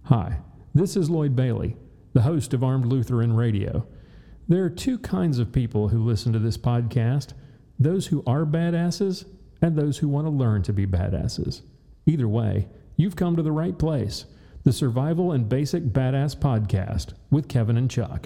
Hi, this is Lloyd Bailey, the host of Armed Lutheran Radio. There are two kinds of people who listen to this podcast, those who are badasses and those who want to learn to be badasses. Either way, you've come to the right place, the Survival and Basic Badass Podcast with Kevin and Chuck.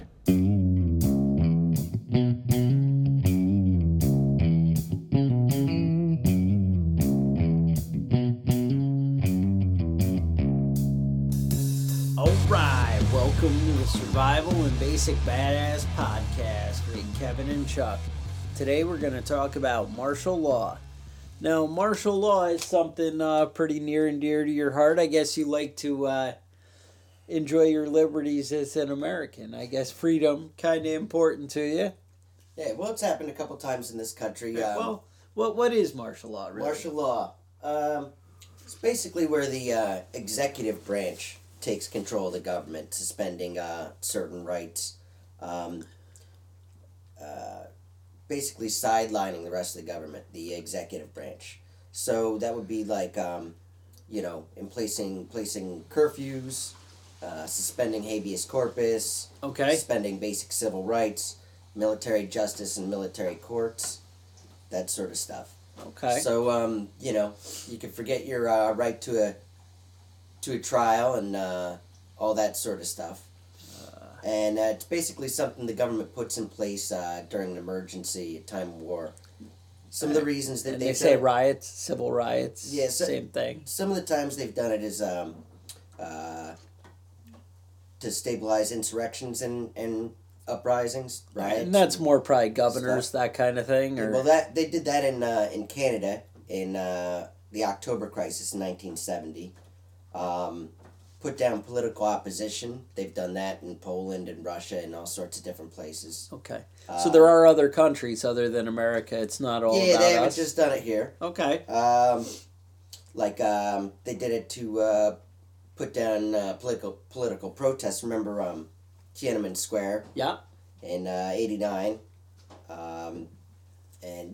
Welcome to the Survival and Basic Badass Podcast with Kevin and Chuck. Today we're going to talk about martial law. Now, martial law is something pretty near and dear to your heart. I guess you like to enjoy your liberties as an American. I guess freedom kind of important to you. Yeah, well, it's happened a couple times in this country. What is martial law, really? Martial law. It's basically where the executive branch takes control of the government, suspending certain rights, basically sidelining the rest of the government, the executive branch. So that would be like, in placing curfews, suspending habeas corpus, suspending basic civil rights, military justice and military courts, that sort of stuff. Okay. So, you can forget your right to a trial and all that sort of stuff. And it's basically something the government puts in place during an emergency, a time of war. Some of the reasons that they say riots, civil riots, yeah, same thing. Some of the times they've done it is to stabilize insurrections and uprisings, riots. And that's more probably governors, that kind of thing? Or? Well, they did that in Canada in the October Crisis in 1970. Put down political opposition. They've done that in Poland and Russia and all sorts of different places. Okay. So there are other countries other than America. It's not all about us. Yeah, they haven't just done it here. Okay. They did it to put down political protests. Remember Tiananmen Square? Yeah. In 89. And,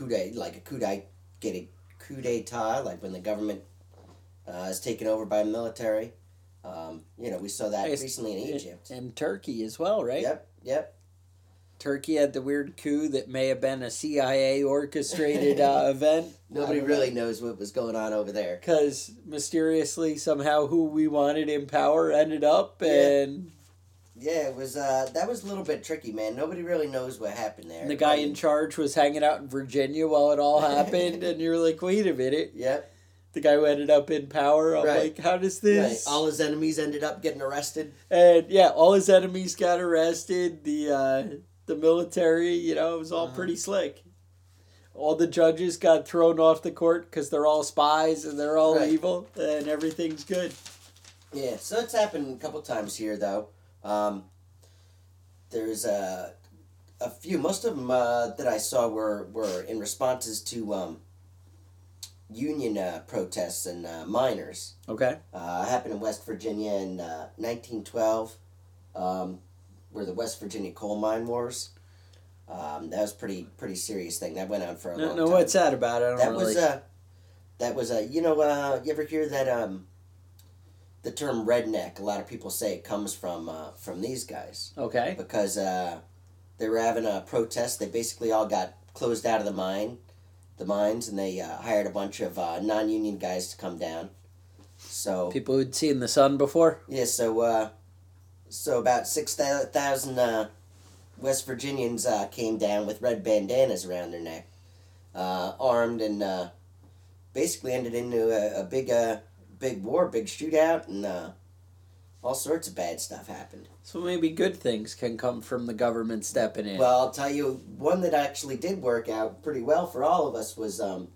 coup d'etat, like when the government is taken over by military. We saw that recently in Egypt. And Turkey as well, right? Yep. Turkey had the weird coup that may have been a CIA orchestrated event. Nobody really knows what was going on over there. Because mysteriously, somehow, who we wanted in power ended up, and... Yeah, it was, that was a little bit tricky, man. Nobody really knows what happened there. And the guy in charge was hanging out in Virginia while it all happened, and you're like, wait a minute. Yep. The guy who ended up in power, I'm like, how does this... Right. All his enemies ended up getting arrested. And, yeah, all his enemies got arrested. The military, it was all pretty slick. All the judges got thrown off the court because they're all spies and they're all evil, and everything's good. Yeah, so it's happened a couple times here, though. There's a few. Most of them that I saw were in responses to union protests and miners. Okay. Happened in West Virginia in 1912, were the West Virginia coal mine wars. That was pretty serious thing. That went on for a long time. No, what's that about? I don't really... you ever hear that the term redneck? A lot of people say it comes from these guys. Okay. Because they were having a protest. They basically all got closed out of the mines, and they hired a bunch of non-union guys to come down. So people who'd seen the sun before? Yeah, so about 6,000 West Virginians came down with red bandanas around their neck, armed, and basically ended into a big war, big shootout, and all sorts of bad stuff happened. So maybe good things can come from the government stepping in. Well, I'll tell you, one that actually did work out pretty well for all of us was the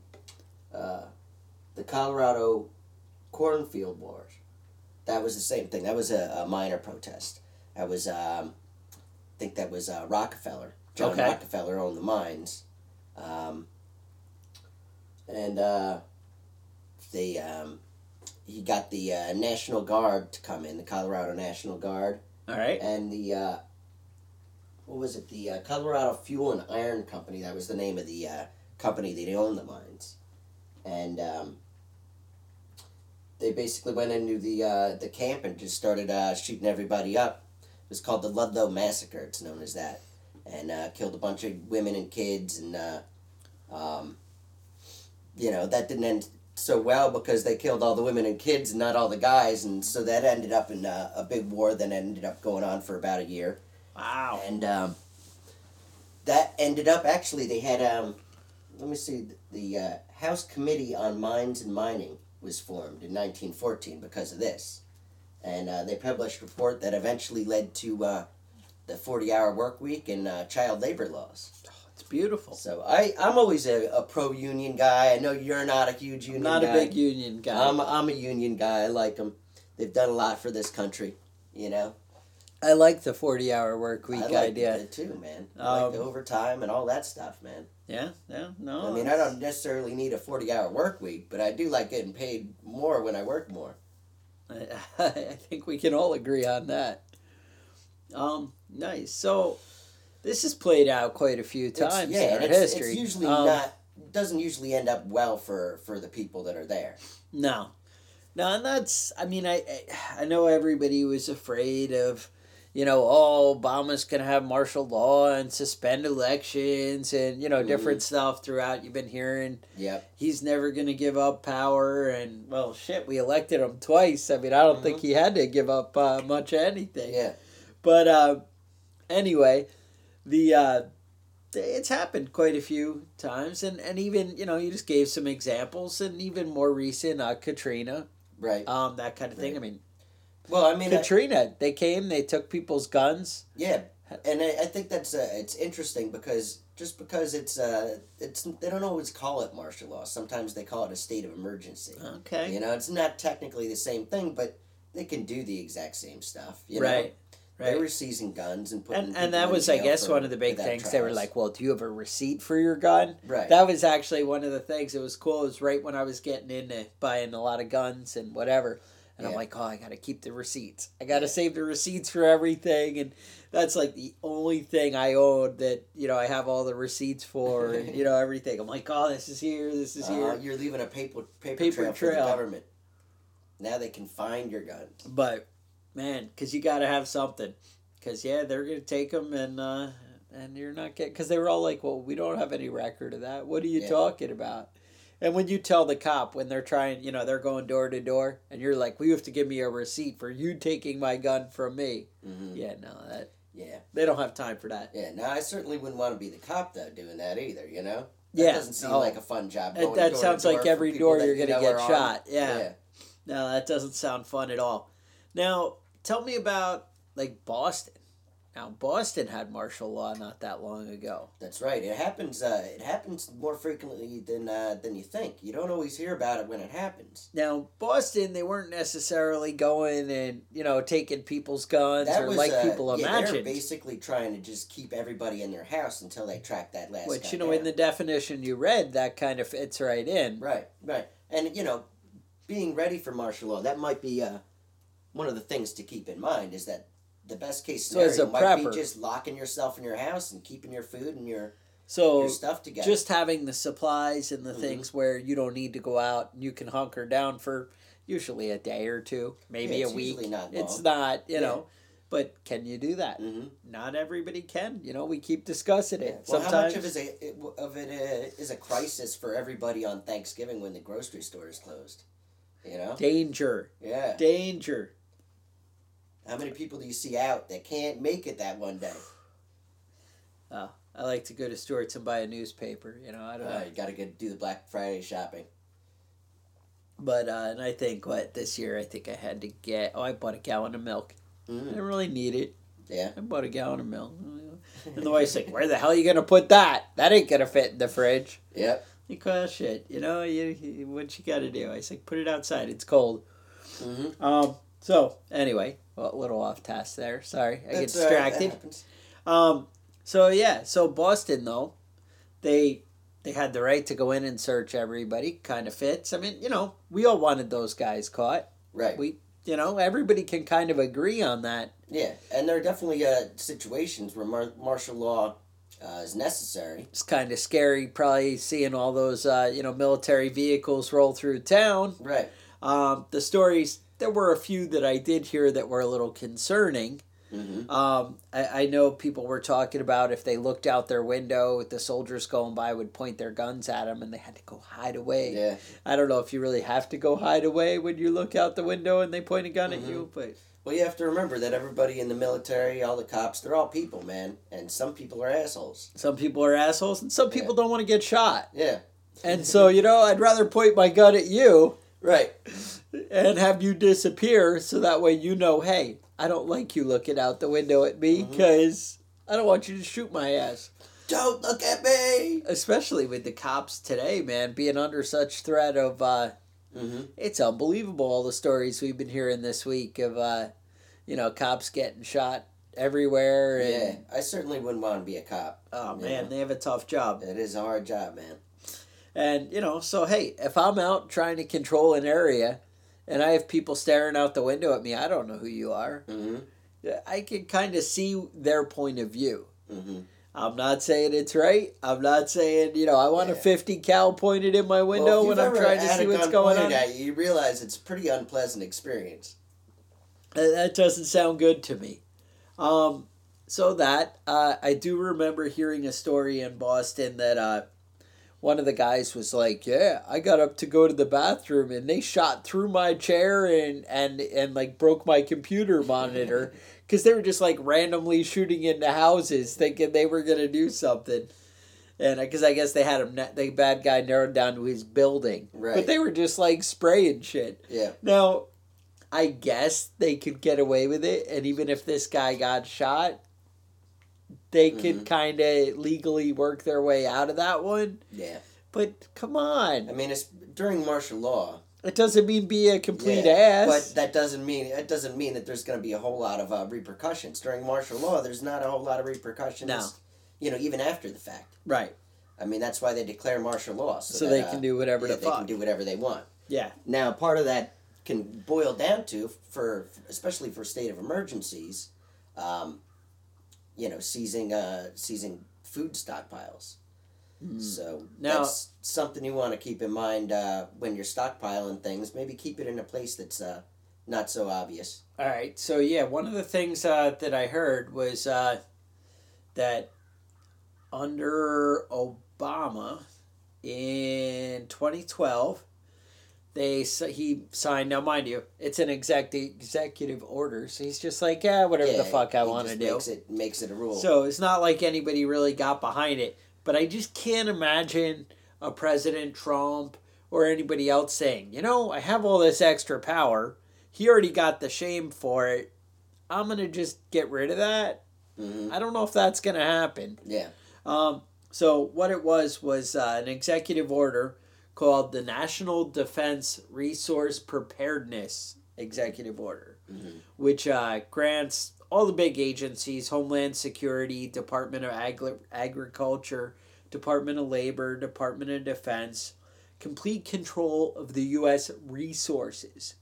Colorado Cornfield Wars. That was the same thing. That was a minor protest. That was, I think that was Rockefeller. John Rockefeller owned the mines. He got the National Guard to come in, the Colorado National Guard. All right. And the, the Colorado Fuel and Iron Company, that was the name of the company that owned the mines. And they basically went into the camp and just started shooting everybody up. It was called the Ludlow Massacre. It's known as that, and killed a bunch of women and kids, and that didn't end so well because they killed all the women and kids and not all the guys, and so that ended up in a big war that ended up going on for about a year. Wow. And that ended up, actually, they had, let me see, the House Committee on Mines and Mining was formed in 1914 because of this. And they published a report that eventually led to the 40-hour work week and child labor laws. It's beautiful. So I'm always a pro-union guy. I know you're not a huge union guy. Not a big union guy. I'm a union guy. I like them. They've done a lot for this country, I like the 40-hour work week I like idea. it too, man. I like the overtime and all that stuff, man. Yeah, no. I mean, I don't necessarily need a 40-hour work week, but I do like getting paid more when I work more. I think we can all agree on that. Nice. So, this has played out quite a few times in our history. It's usually doesn't usually end up well for the people that are there. No, and that's, I mean, I know everybody was afraid of, Obama's going to have martial law and suspend elections and, different stuff throughout. You've been hearing. Yep. He's never going to give up power. And, well, shit, we elected him twice. I mean, I don't think he had to give up much of anything. Yeah. But anyway, it's happened quite a few times. And even, you just gave some examples. And even more recent, Katrina. Right. That kind of thing. Right. I mean, well, I mean, Katrina, they came, they took people's guns. Yeah, and I think that's it's interesting because just because it's they don't always call it martial law. Sometimes they call it a state of emergency. Okay. It's not technically the same thing, but they can do the exact same stuff. Right. They were seizing guns and putting. And that was, I guess, one of the big things. Trials. They were like, "Well, do you have a receipt for your gun?" Right. That was actually one of the things. It was cool. It was right when I was getting into buying a lot of guns and whatever. And I'm like, I got to keep the receipts. I got to save the receipts for everything. And that's like the only thing I own that, I have all the receipts for and, everything. I'm like, this is here, this is here. You're leaving a paper trail for the government. Now they can find your guns. But, man, because you got to have something. Because, they're going to take them and you're not getting... Because they were all like, well, we don't have any record of that. What are you talking about? And when you tell the cop, when they're trying, they're going door to door, and you're like, well, you have to give me a receipt for you taking my gun from me. Mm-hmm. Yeah, no, they don't have time for that. Yeah, no, I certainly wouldn't want to be the cop, though, doing that either, That doesn't seem like a fun job. That sounds like every door you're going to get shot. Yeah. No, that doesn't sound fun at all. Now, tell me about, Boston. Now, Boston had martial law not that long ago. That's right. It happens. It happens more frequently than you think. You don't always hear about it when it happens. Now, Boston, they weren't necessarily going and taking people's guns people imagined. They're basically trying to just keep everybody in their house until they track that last. Which guy down. in the definition you read, that kind of fits right in. Right, and being ready for martial law, that might be one of the things to keep in mind is that. The best case scenario might be just locking yourself in your house and keeping your food and your stuff together. Just having the supplies and the things where you don't need to go out and you can hunker down for usually a day or two, maybe a week. Usually not long. It's not, but can you do that? Mm-hmm. Not everybody can. We keep discussing it. Well, sometimes. How much of it is a crisis for everybody on Thanksgiving when the grocery store is closed? Danger. Yeah. Danger. How many people do you see out that can't make it that one day? Oh, I like to go to Stewart's and buy a newspaper. I don't know. You got to do the Black Friday shopping. But, and I think, this year, I think I had to get... I bought a gallon of milk. I didn't really need it. Yeah. I bought a gallon of milk. And the wife's like, where the hell are you going to put that? That ain't going to fit in the fridge. Yep. Because, shit, what you got to do? I was like, put it outside. It's cold. Mm-hmm. So, anyway, a little off task there. Sorry, I get distracted. So Boston, though, they had the right to go in and search everybody. Kind of fits. I mean, we all wanted those guys caught. Right. Everybody can kind of agree on that. Yeah, and there are definitely situations where martial law is necessary. It's kind of scary, probably seeing all those, military vehicles roll through town. Right. The stories, there were a few that I did hear that were a little concerning. Mm-hmm. I know people were talking about if they looked out their window, the soldiers going by would point their guns at them and they had to go hide away. Yeah. I don't know if you really have to go hide away when you look out the window and they point a gun at you, but... Well, you have to remember that everybody in the military, all the cops, they're all people, man. And some people are assholes. Some people are assholes and some people don't want to get shot. Yeah. And so, I'd rather point my gun at you Right. and have you disappear so that way hey, I don't like you looking out the window at me because I don't want you to shoot my ass. Don't look at me! Especially with the cops today, man, being under such threat of, it's unbelievable all the stories we've been hearing this week of, cops getting shot everywhere. And, Yeah, I certainly wouldn't want to be a cop. Oh, man, they have a tough job. It is a hard job, man. And, so, hey, if I'm out trying to control an area and I have people staring out the window at me, I don't know who you are. Mm-hmm. I can kind of see their point of view. Mm-hmm. I'm not saying it's right. I'm not saying, I want a 50 cal pointed in my window when I'm trying to see what's going on. At you realize it's a pretty unpleasant experience. That doesn't sound good to me. So I do remember hearing a story in Boston that one of the guys was like, yeah, I got up to go to the bathroom and they shot through my chair and like broke my computer monitor because they were just like randomly shooting into houses thinking they were going to do something. And because I guess they had him, the bad guy narrowed down to his building. Right. But they were just like spraying shit. Yeah. Now, I guess they could get away with it. And even if this guy got shot, they could kind of legally work their way out of that one. Yeah. But come on. I mean, it's during martial law. It doesn't mean be a complete ass. But that doesn't mean that there's going to be a whole lot of repercussions. During martial law, there's not a whole lot of repercussions. No. Even after the fact. Right. I mean, that's why they declare martial law. So that, they can do whatever the they fuck. can do whatever they want. Yeah. Now, part of that can boil down to, especially for state of emergencies, seizing food stockpiles. So Now, that's something you want to keep in mind when you're stockpiling things. Maybe keep it in a place that's not so obvious. all right. So, yeah, one of the things that I heard was that under Obama in 2012, he signed, now mind you, it's an executive order, so he's just like, whatever the fuck I want to do. Makes it a rule. So it's not like anybody really got behind it. But I just can't imagine a President Trump or anybody else saying, I have all this extra power. He already got the shame for it. I'm going to just get rid of that. I don't know if that's going to happen. Yeah. So what it was an executive order called the National Defense Resource Preparedness Executive Order, which grants all the big agencies, Homeland Security, Department of Agriculture, Department of Labor, Department of Defense, complete control of the U.S. resources,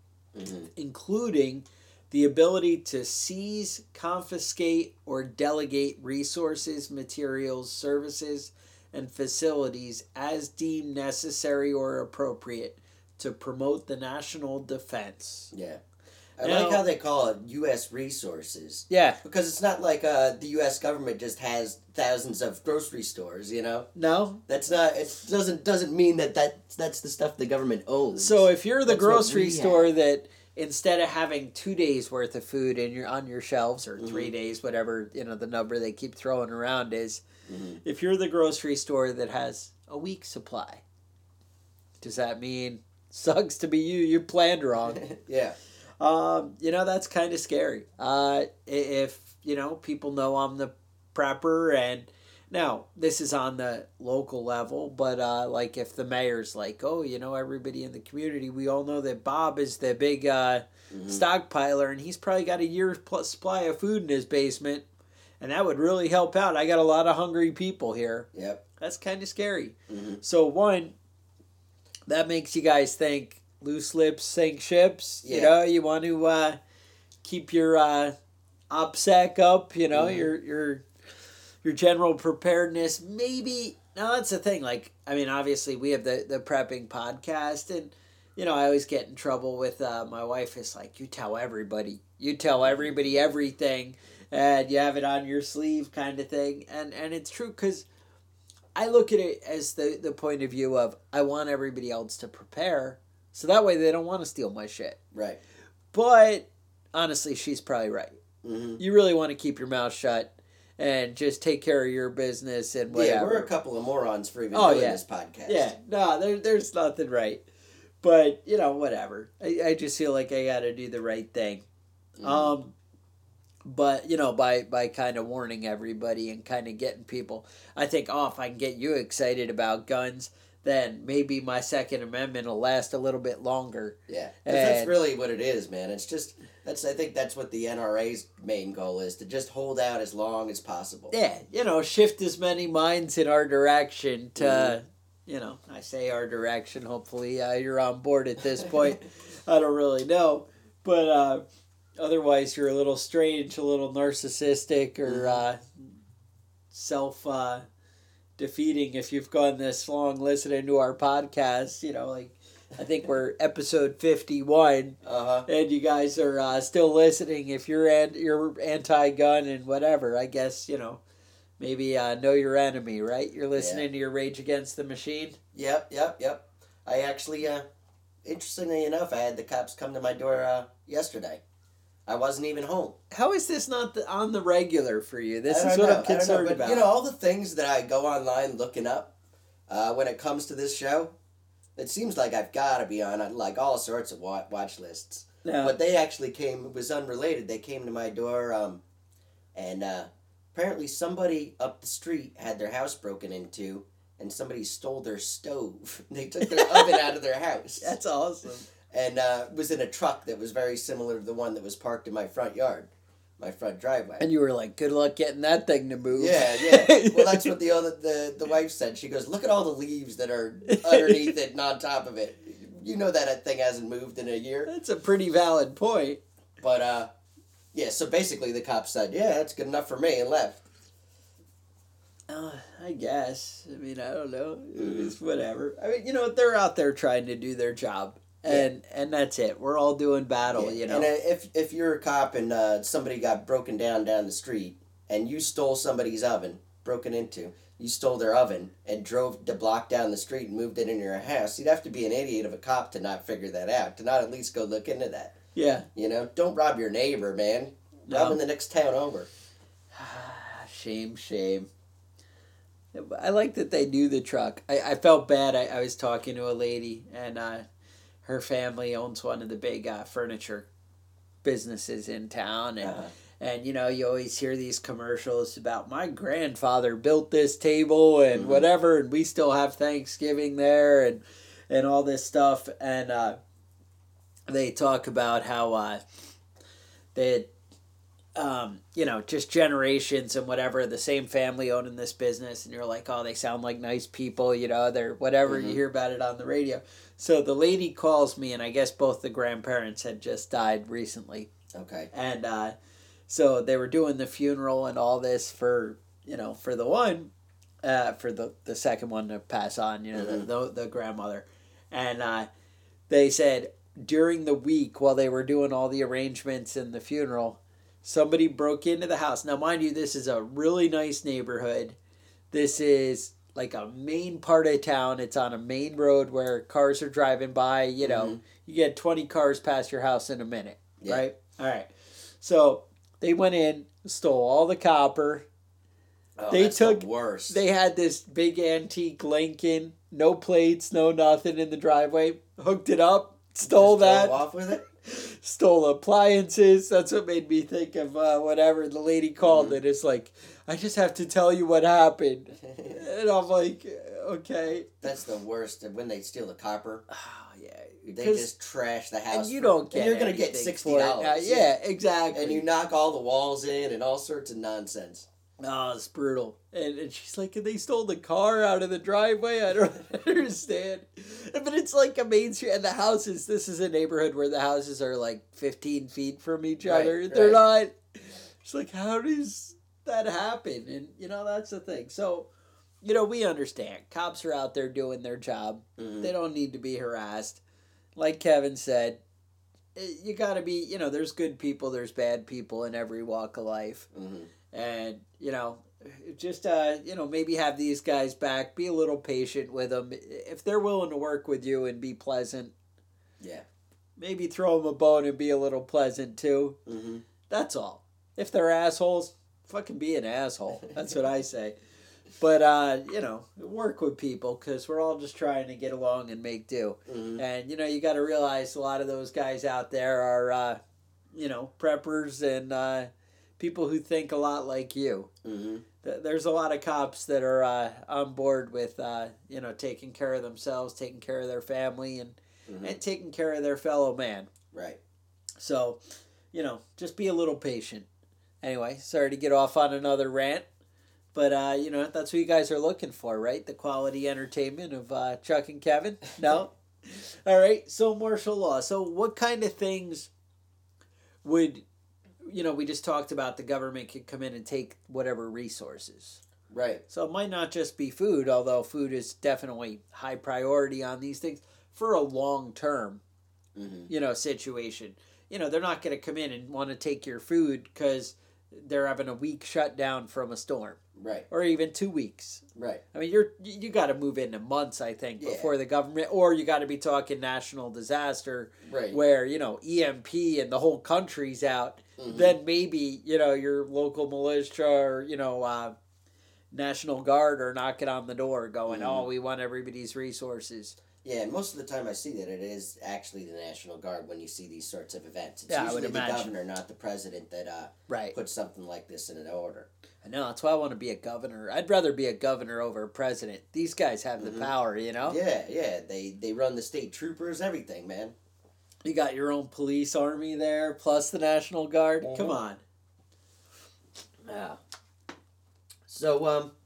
including the ability to seize, confiscate, or delegate resources, materials, services, and facilities as deemed necessary or appropriate to promote the national defense. Yeah. I like how they call it U.S. resources. Yeah. Because it's not like the U.S. government just has thousands of grocery stores, No. That's not. It doesn't mean that's the stuff the government owns. So if you're the grocery store that instead of having 2 days worth of food on your shelves or 3 days, whatever the number they keep throwing around is, if you're the grocery store that has a week's supply, does that mean sucks to be you? You planned wrong. Yeah. That's kind of scary. If, people know I'm the prepper, and now this is on the local level, but like if the mayor's like, oh, everybody in the community, we all know that Bob is the big stockpiler, and he's probably got a year's plus supply of food in his basement, and that would really help out. I got a lot of hungry people here. Yep. That's kind of scary. So one, that makes you guys think, loose lips sink ships. Yeah. You want to keep your OPSEC up. Your general preparedness. Maybe now that's the thing. Like, I mean, obviously we have the prepping podcast, and I always get in trouble with my wife. Is like, you tell everybody everything, and you have it on your sleeve kind of thing. And it's true, because I look at it as the point of view of, I want everybody else to prepare, so that way they don't want to steal my shit. Right. But honestly, she's probably right. Mm-hmm. You really want to keep your mouth shut and just take care of your business and whatever. Yeah, we're a couple of morons for even doing this podcast. Yeah, no, there's nothing right. But, whatever. I just feel like I got to do the right thing. Mm-hmm. But, by kind of warning everybody and kind of getting people, I think, if I can get you excited about guns, then maybe my Second Amendment will last a little bit longer. Yeah, that's really what it is, man. It's just, I think that's what the NRA's main goal is, to just hold out as long as possible. Yeah, shift as many minds in our direction to, I say our direction, hopefully you're on board at this point. I don't really know. But otherwise you're a little strange, a little narcissistic, or self-defeating if you've gone this long listening to our podcast. I think we're episode 51, and you guys are still listening. If you're anti-gun and whatever, I guess, maybe know your enemy, right? You're listening to your Rage Against the Machine? Yep. I actually, interestingly enough, I had the cops come to my door yesterday. I wasn't even home. How is this not on the regular for you? This is what I'm concerned about. All the things that I go online looking up when it comes to this show, it seems like I've got to be on like all sorts of watch lists. No. But they actually it was unrelated. They came to my door, and apparently somebody up the street had their house broken into, and somebody stole their stove. They took their oven out of their house. That's awesome. And it was in a truck that was very similar to the one that was parked in my front yard, my front driveway. And you were like, good luck getting that thing to move. Yeah. Well, that's what the wife said. She goes, look at all the leaves that are underneath it and on top of it. You know that thing hasn't moved in a year. That's a pretty valid point. But, so basically the cop said, yeah, that's good enough for me, and left. I guess. I mean, I don't know. It's whatever. I mean, they're out there trying to do their job. And that's it. We're all doing battle, And if you're a cop and somebody got broken down the street, and you stole somebody's oven, you stole their oven, and drove the block down the street and moved it into your house, you'd have to be an idiot of a cop to not figure that out, to not at least go look into that. Yeah. Don't rob your neighbor, man. Rob in the next town over. Shame. I like that they do the truck. I felt bad. I was talking to a lady, and her family owns one of the big furniture businesses in town, and you always hear these commercials about my grandfather built this table and whatever, and we still have Thanksgiving there and all this stuff, and they talk about how they had just generations and whatever, the same family owning this business, and you're like, oh, they sound like nice people, they're whatever, you hear about it on the radio. So the lady calls me, and I guess both the grandparents had just died recently. Okay. And so they were doing the funeral and all this for the one, for the second one to pass on, the grandmother. And they said during the week while they were doing all the arrangements and the funeral, somebody broke into the house. Now, mind you, this is a really nice neighborhood. This is like a main part of town. It's on a main road where cars are driving by. You get 20 cars past your house in a minute, right? All right. So they went in, stole all the copper. Oh, that's the worst. They had this big antique Lincoln, no plates, no nothing in the driveway. Hooked it up, stole that. Drove off with it? Stole appliances. That's what made me think of whatever the lady called it. It's like, I just have to tell you what happened. And I'm like, okay. That's the worst. When they steal the copper. Oh, yeah. They just trash the house. And you don't get you're going to get $60. Yeah, exactly. And you knock all the walls in and all sorts of nonsense. Oh, it's brutal. And she's like, and they stole the car out of the driveway? I don't understand. But it's like a main street, and the houses, this is a neighborhood where the houses are like 15 feet from each other. They're not, it's like, how does that happen? And, that's the thing. So, we understand. Cops are out there doing their job. They don't need to be harassed. like Kevin said, you got to be, there's good people, there's bad people in every walk of life. Mm-hmm. And, just, maybe have these guys back, be a little patient with them. If they're willing to work with you and be pleasant, yeah, maybe throw them a bone and be a little pleasant too. Mm-hmm. That's all. If they're assholes, fucking be an asshole. That's what I say. But, work with people because we're all just trying to get along and make do. Mm-hmm. And, you got to realize a lot of those guys out there are, preppers and people who think a lot like you. Mm-hmm. There's a lot of cops that are on board with, taking care of themselves, taking care of their family, and taking care of their fellow man. Right. So, just be a little patient. Anyway, sorry to get off on another rant. But, that's what you guys are looking for, right? The quality entertainment of Chuck and Kevin? No? All right. So, martial law. So, what kind of things would, we just talked about the government could come in and take whatever resources. Right. So, it might not just be food, although food is definitely high priority on these things for a long-term, situation. They're not going to come in and want to take your food because they're having a week shutdown from a storm. Right. Or even 2 weeks. Right. I mean, you got to move into months, I think, Yeah. before the government, or you got to be talking national disaster, Right. where EMP and the whole country's out. Mm-hmm. Then maybe your local militia or National Guard are knocking on the door, going, "Oh, we want everybody's resources." Yeah, and most of the time I see that it is actually the National Guard when you see these sorts of events. It's Yeah, I would usually the imagine. governor, not the president, that Right. puts something like this in an order. I know, that's why I want to be a governor. I'd rather be a governor over a president. These guys have the power, Yeah, they run the state troopers, everything, man. You got your own police army there, plus the National Guard. Come on. Yeah. So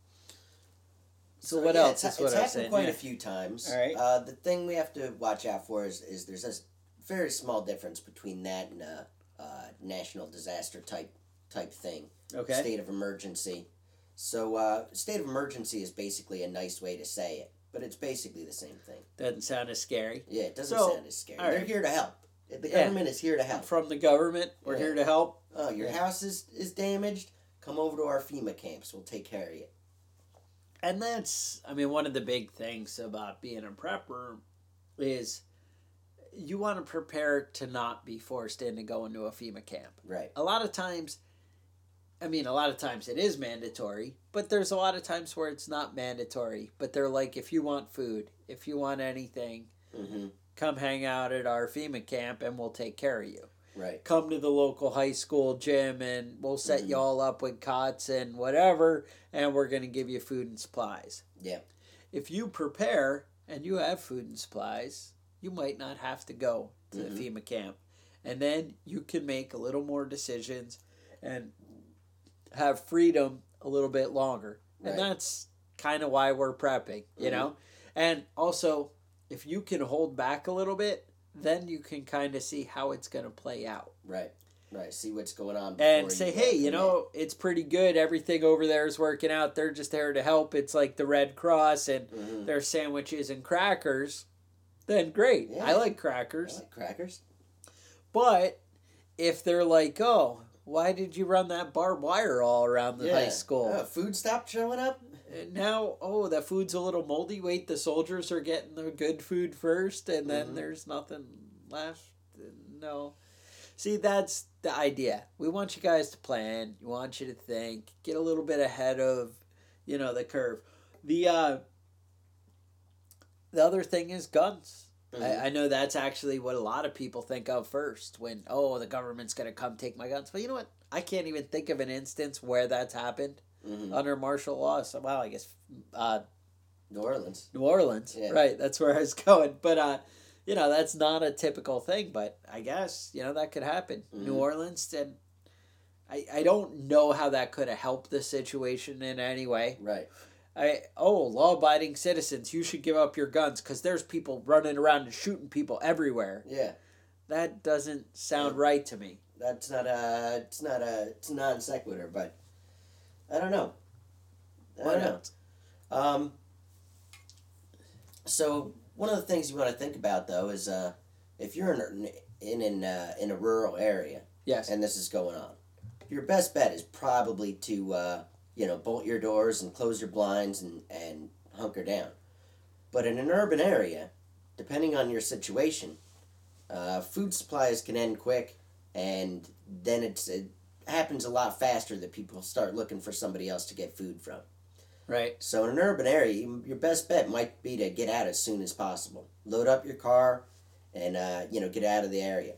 what else It's is what I'm happened saying? quite Yeah. a few times. All right. The thing we have to watch out for is there's a very small difference between that and a national disaster type thing. Okay. State of emergency. So state of emergency is basically a nice way to say it, but it's basically the same thing. Doesn't sound as scary. Yeah, it doesn't So, sound as scary. all They're right. here to help. The Yeah. government is here to help. From the government, we're Yeah. here to help. Oh, your house is damaged? Come over to our FEMA camps. We'll take care of you. And that's, one of the big things about being a prepper is you want to prepare to not be forced into going to a FEMA camp. Right. A lot of times it is mandatory, but there's a lot of times where it's not mandatory. But they're like, if you want food, if you want anything, Mm-hmm. come hang out at our FEMA camp and we'll take care of you. Right. Come to the local high school gym and we'll set you all up with cots and whatever, and we're going to give you food and supplies. Yeah. If you prepare and you have food and supplies, you might not have to go to the FEMA camp. And then you can make a little more decisions and have freedom a little bit longer. Right. And that's kind of why we're prepping, you know? And also, if you can hold back a little bit, then you can kind of see how it's going to play out. Right. Right. See what's going on. And before say, you hey, commit. it's pretty good. Everything over there is working out. They're just there to help. It's like the Red Cross and there's sandwiches and crackers. Then great. Yeah. I like crackers. I like crackers. But if they're like, oh, why did you run that barbed wire all around the high school? Food stopped showing up? And now, that food's a little moldy. Wait, the soldiers are getting the good food first, and then there's nothing left. No. See, that's the idea. We want you guys to plan. We want you to think. Get a little bit ahead of, the curve. The other thing is guns. I know that's actually what a lot of people think of first when, the government's going to come take my guns. But you know what? I can't even think of an instance where that's happened under martial law. So, well, I guess New Orleans. New Orleans. Yeah. Right, that's where I was going. But, that's not a typical thing. But I guess, that could happen. New Orleans, and I don't know how that could have helped the situation in any way. Right. Law-abiding citizens, you should give up your guns because there's people running around and shooting people everywhere. Yeah. That doesn't sound right to me. That's it's a non sequitur, but I don't know. I don't know. So one of the things you want to think about though is if you're in a rural area, Yes. and this is going on, your best bet is probably to bolt your doors and close your blinds and hunker down. But in an urban area, depending on your situation, food supplies can end quick, and then it happens a lot faster that people start looking for somebody else to get food from. Right. So in an urban area, your best bet might be to get out as soon as possible. Load up your car, and get out of the area.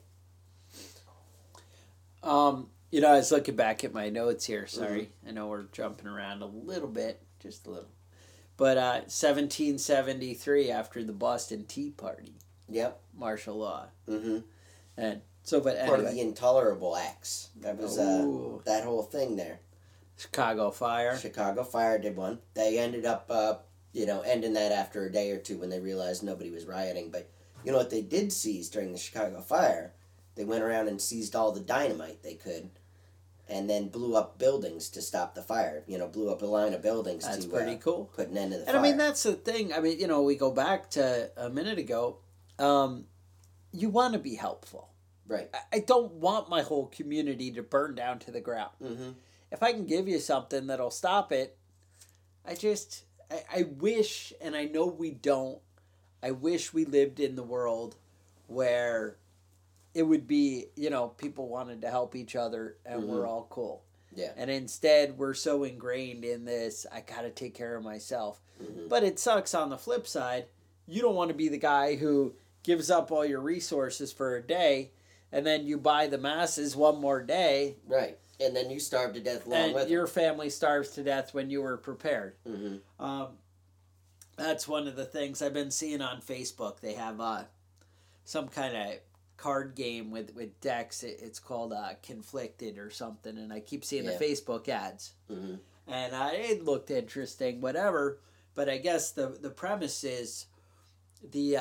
I was looking back at my notes here. Sorry, I know we're jumping around a little bit, just a little. But 1773, after the Boston Tea Party. Yep. Martial law. Mm-hmm. And so, but Part of anyway, the Intolerable Acts. That was that whole thing there. Chicago Fire. Chicago Fire did one. They ended up, ending that after a day or two when they realized nobody was rioting. But you know what they did seize during the Chicago Fire? They went around and seized all the dynamite they could, and then blew up buildings to stop the fire. Blew up a line of buildings. That's to pretty cool. Put an end to the And fire. I mean, that's the thing. I mean, we go back to a minute ago. You want to be helpful. Right. I don't want my whole community to burn down to the ground. Mm-hmm. If I can give you something that'll stop it, I wish, and I know we don't, I wish we lived in the world where it would be, people wanted to help each other and we're all cool. Yeah. And instead, we're so ingrained in this, I got to take care of myself. Mm-hmm. But it sucks on the flip side. You don't want to be the guy who gives up all your resources for a day and then you buy the masses one more day. Right. And then you starve to death along with And your family starves to death when you were prepared. Mm-hmm. That's one of the things I've been seeing on Facebook. They have some kind of card game with decks. It's called Conflicted or something, and I keep seeing the Facebook ads. Mm-hmm. And it looked interesting, whatever. But I guess the premise is the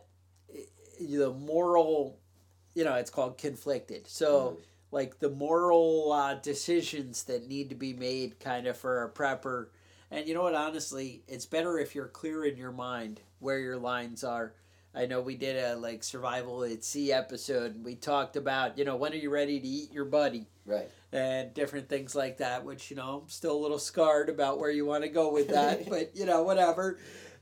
moral, it's called Conflicted. So, like the moral decisions that need to be made kind of for a prepper. And you know what, honestly, it's better if you're clear in your mind where your lines are. I know we did a survival at sea episode, and we talked about, when are you ready to eat your buddy? Right. And different things like that, which, I'm still a little scarred about where you want to go with that, but, whatever.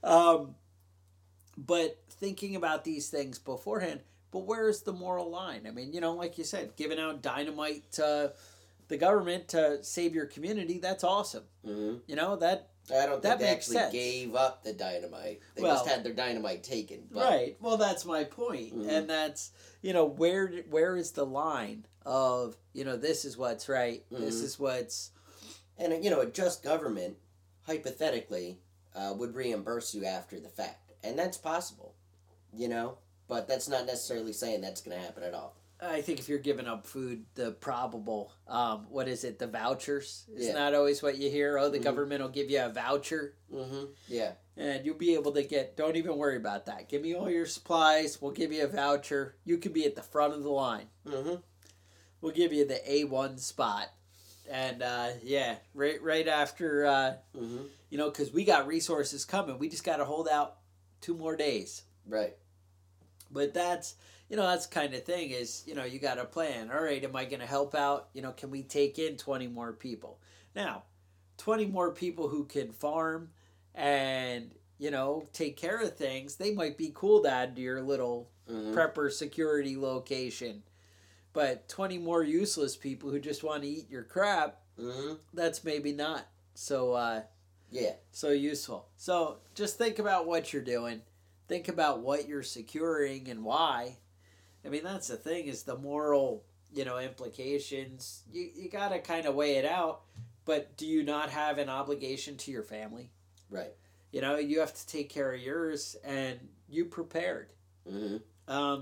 But thinking about these things beforehand, but where's the moral line? I mean, like you said, giving out dynamite to the government to save your community, that's awesome. Mm-hmm. That I don't think that they makes actually sense. gave up the dynamite. They just had their dynamite taken. But, right. Well, that's my point. Mm-hmm. And that's, where is the line of, this is what's right, this is what's... And, a just government, hypothetically, would reimburse you after the fact. And that's possible, But that's not necessarily saying that's going to happen at all. I think if you're giving up food, the probable, the vouchers? Isn't Yeah. that always what you hear? Oh, the government will give you a voucher. Mm-hmm. Yeah. And you'll be able to don't even worry about that. Give me all your supplies. We'll give you a voucher. You could be at the front of the line. Mm-hmm. We'll give you the A1 spot. And, right after, because we got resources coming. We just got to hold out 2 more days. Right. But that's, that's the kind of thing is, you got a plan. All right, am I going to help out? Can we take in 20 more people? Now, 20 more people who can farm and, take care of things, they might be cool to add to your little prepper security location. But 20 more useless people who just want to eat your crap, that's maybe not so so useful. So just think about what you're doing. Think about what you're securing and why. I mean, that's the thing is the moral, implications. You got to kind of weigh it out. But do you not have an obligation to your family? Right. You have to take care of yours and you prepared. Mm-hmm.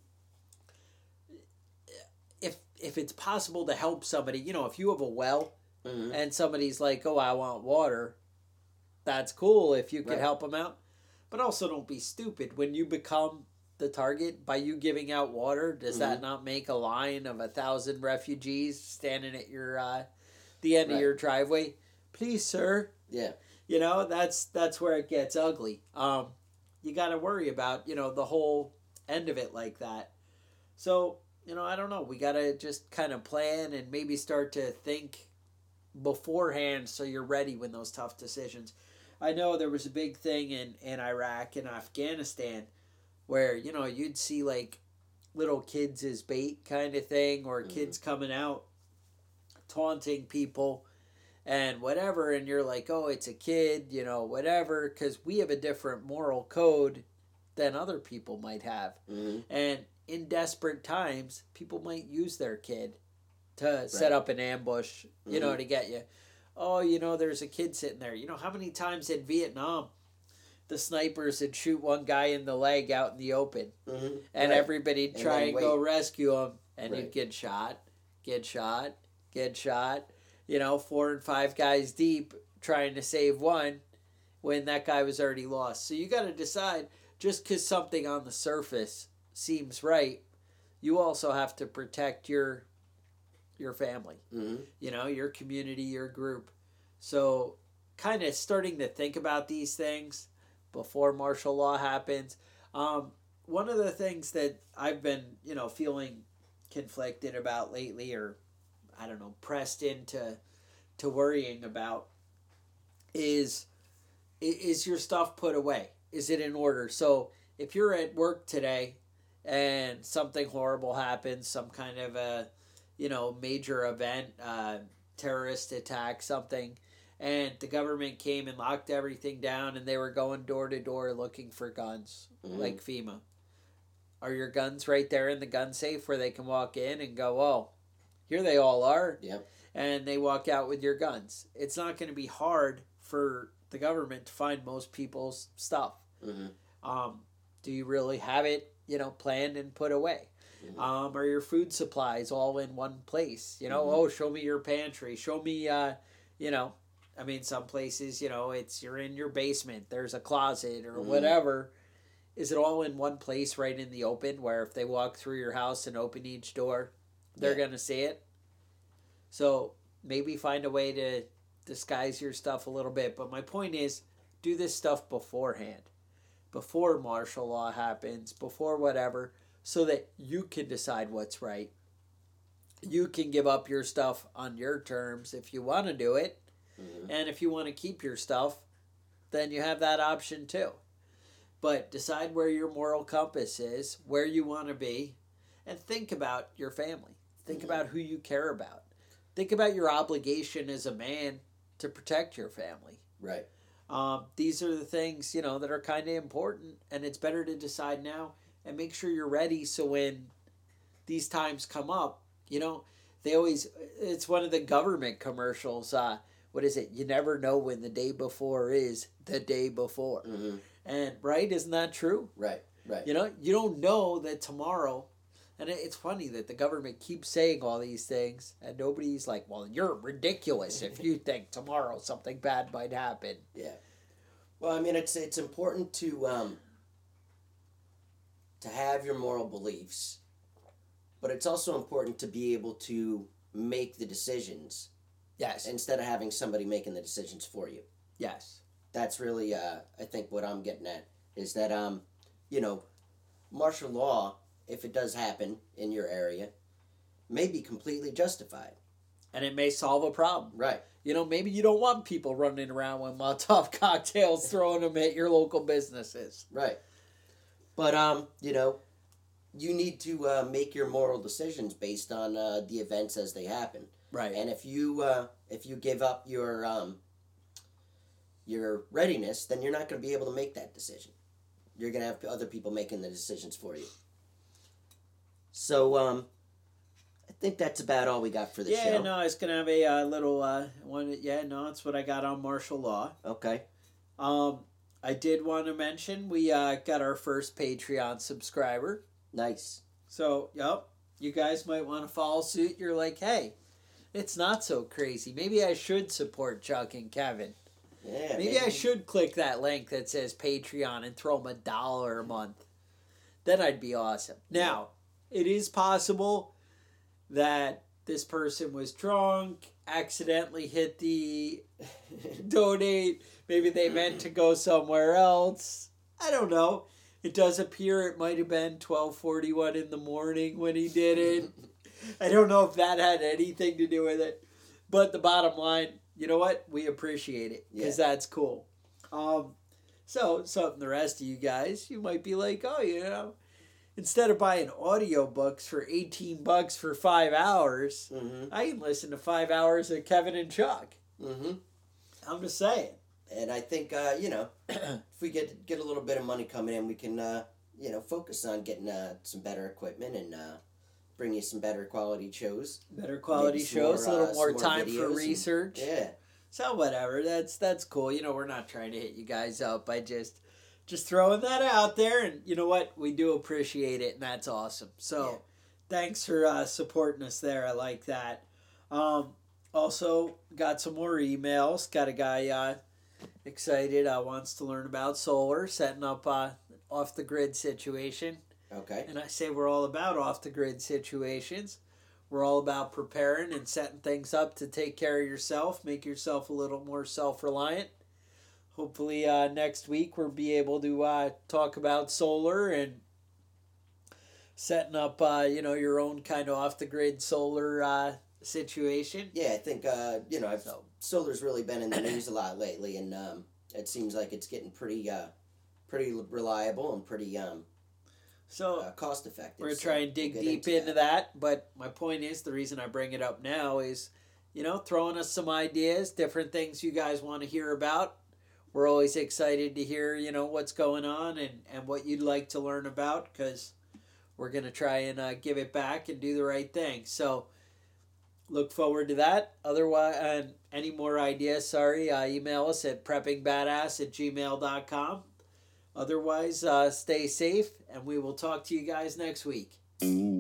If it's possible to help somebody, if you have a well and somebody's like, oh, I want water, that's cool if you can help them out. But also don't be stupid. When you become the target, by you giving out water, does that not make a line of 1,000 refugees standing at your the end of your driveway? Please, sir. Yeah. That's where it gets ugly. You got to worry about, the whole end of it like that. So, I don't know. We got to just kind of plan and maybe start to think beforehand so you're ready when those tough decisions. I know there was a big thing in Iraq and Afghanistan where, you'd see like little kids as bait kind of thing, or kids coming out taunting people and whatever, and you're like, oh, it's a kid, whatever, because we have a different moral code than other people might have. And in desperate times, people might use their kid to set up an ambush, to get you. Oh, there's a kid sitting there. How many times in Vietnam the snipers would shoot one guy in the leg out in the open, and everybody'd try and go rescue him, and he'd get shot, 4 and 5 guys deep trying to save one when that guy was already lost. So you got to decide, just because something on the surface seems right, you also have to protect your family, your community, your group. So kind of starting to think about these things before martial law happens. One of the things that I've been, feeling conflicted about lately, or I don't know, pressed into worrying about, is your stuff put away? Is it in order? So if you're at work today and something horrible happens, some kind of a major event, terrorist attack, something, and the government came and locked everything down and they were going door to door looking for guns, like FEMA. Are your guns right there in the gun safe where they can walk in and go, oh, here they all are? Yep. And they walk out with your guns. It's not going to be hard for the government to find most people's stuff. Do you really have it, planned and put away? Are your food supplies all in one place? Oh, show me your pantry. Show me, some places, you're in your basement. There's a closet or whatever. Is it all in one place right in the open where if they walk through your house and open each door, they're going to see it? So maybe find a way to disguise your stuff a little bit. But my point is, do this stuff beforehand. Before martial law happens, before whatever, so that you can decide what's right. You can give up your stuff on your terms if you want to do it. And if you want to keep your stuff, then you have that option too. But decide where your moral compass is, where you want to be, and think about your family. Think about who you care about. Think about your obligation as a man to protect your family. Right. These are the things, that are kind of important, and it's better to decide now and make sure you're ready so when these times come up, it's one of the government commercials, what is it? You never know when the day before is the day before. And, right, isn't that true? Right. You don't know that tomorrow, and it's funny that the government keeps saying all these things, and nobody's like, well, you're ridiculous if you think tomorrow something bad might happen. Yeah. Well, it's important to have your moral beliefs, but it's also important to be able to make the decisions. Yes. Instead of having somebody making the decisions for you. Yes. That's really, I think, what I'm getting at, is that, martial law, if it does happen in your area, may be completely justified. And it may solve a problem. Right. Maybe you don't want people running around with Molotov cocktails, throwing them at your local businesses. Right. But, you need to make your moral decisions based on the events as they happen. Right. And if you give up your readiness, then you're not going to be able to make that decision. You're going to have other people making the decisions for you. So, I think that's about all we got for the show. Yeah, no, I was going to have a little one. Yeah, no, that's what I got on martial law. Okay. I did want to mention we got our first Patreon subscriber. Nice. So, yep, you guys might want to follow suit. You're like, hey, it's not so crazy. Maybe I should support Chuck and Kevin. Yeah. Maybe I should click that link that says Patreon and throw them $1 a month. Then I'd be awesome. Now, it is possible that this person was drunk, accidentally hit the donate. Maybe they meant to go somewhere else. I don't know. It does appear it might have been 12:41 in the morning when he did it. I don't know if that had anything to do with it. But the bottom line, you know what? We appreciate it because that's cool. So something the rest of you guys, you might be like, oh, you know, instead of buying audiobooks for $18 for 5 hours, I can listen to 5 hours of Kevin and Chuck. I'm just saying. And I think, you know, if we get a little bit of money coming in, we can, you know, focus on getting some better equipment and bring you some better quality shows. Better quality shows, a little more time for research. Yeah. So whatever, that's cool. You know, we're not trying to hit you guys up. I just throwing that out there, and you know what? We do appreciate it, and that's awesome. So thanks for supporting us there. I like that. Also, got some more emails. Got a guy excited, wants to learn about solar, setting up off-the-grid situation. Okay. And I say we're all about off-the-grid situations. We're all about preparing and setting things up to take care of yourself, make yourself a little more self-reliant. Hopefully next week we'll be able to talk about solar and setting up, you know, your own kind of off-the-grid solar situation. Yeah, I think, you know, solar's really been in the news a lot lately, and it seems like it's getting pretty reliable and pretty cost effective. We're going to try and dig deep into that, but my point is, the reason I bring it up now is, you know, throwing us some ideas, different things you guys want to hear about. We're always excited to hear, you know, what's going on and what you'd like to learn about, because we're going to try and give it back and do the right thing. So look forward to that. Otherwise, any more ideas, email us at preppingbadass@gmail.com. Otherwise, stay safe, and we will talk to you guys next week.